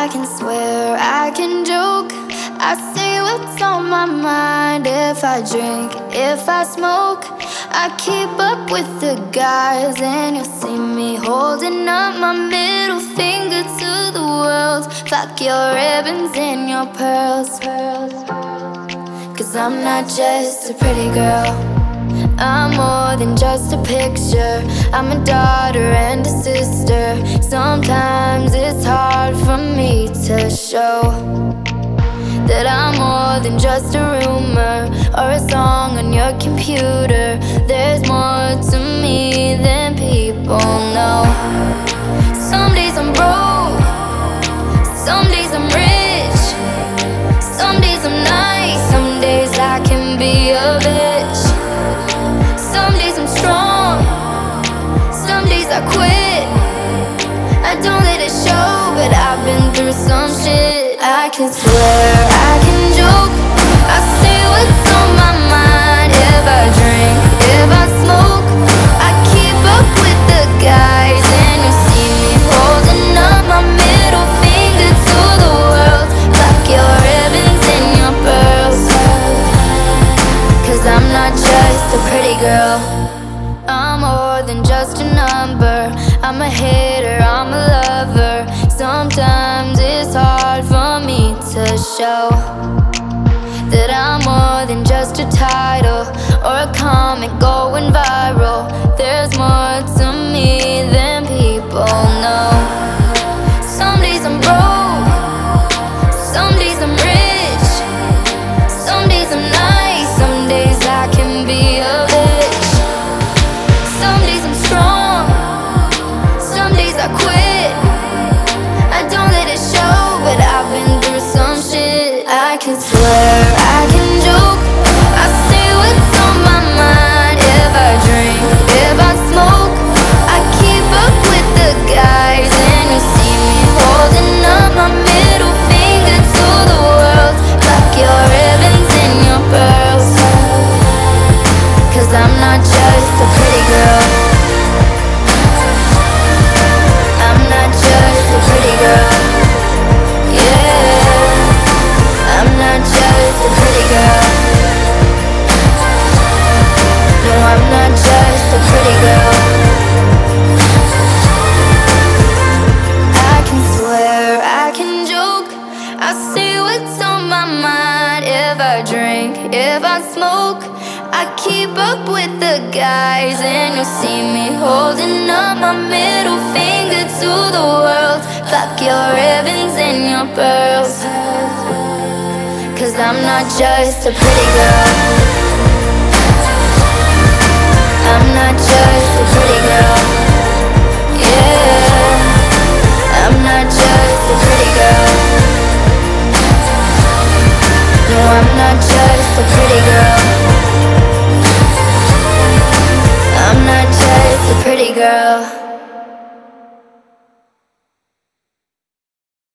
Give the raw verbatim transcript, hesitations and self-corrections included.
I can swear, I can joke, I say what's on my mind. If I drink, if I smoke, I keep up with the guys. And you'll see me holding up my middle finger to the world. Fuck your ribbons and your pearls, cause I'm not just a pretty girl, I'm more than just a picture. I'm a daughter and a sister. Sometimes it's hard for me to show that I'm more than just a rumor or a song on your computer. There's more to me than people know. Some days I'm broke, some days I'm rich, some days I'm nice, some days I can be a bitch. Some days I'm strong, some days I quit. I don't let it show, but I've been through some shit. I can swear, I can joke, I say what's on my mind. If I drink, if I smoke, I keep up with the guys. And you see me holding up my middle finger to the world. Fuck your ribbons and your pearls, cause I'm not just a pretty girl, I'm more than just a number. I'm a hater, I'm a lover. Sometimes it's hard for me to show that I'm more than just a title or a comment going viral. There's more to me than people know. Some days I'm broke, some days I'm rich, some days I'm nice, some days I can be a bitch. Some days I'm strong, some days I quit. I don't let it show, but I've been through some shit. I can swear, I can joke, I say what's on my mind. If I drink, if I smoke, I keep up with the guys. And you see me holding up my middle finger to the world. Fuck your ribbons and your pearls, cause I'm not just a pretty girl, I'm not just a pretty girl. Yeah, I'm not just a pretty girl. No, I'm not just a pretty girl. I can swear, I can joke, I say what's on my mind. If I drink, if I smoke, I keep up with the guys. And you'll see me holding up my middle finger to the world. Fuck your ribbons and your pearls, cause I'm not just a pretty girl, I'm not just